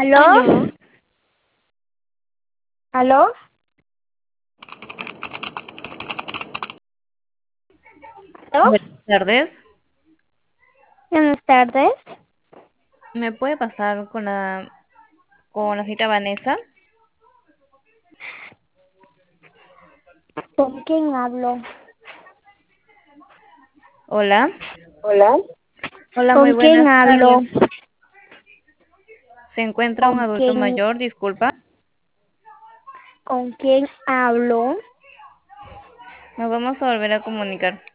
¿Aló? Aló, ¿Aló? ¿Aló? buenas tardes. Buenas tardes. ¿Me puede pasar con la señorita Vanessa? ¿Con quién hablo? Hola. Hola. Hola, muy ¿Con quién buenas hablo? tardes. ¿Se encuentra un ¿Con adulto quién, mayor? Disculpa. con quién hablo? Nos vamos a volver a comunicar.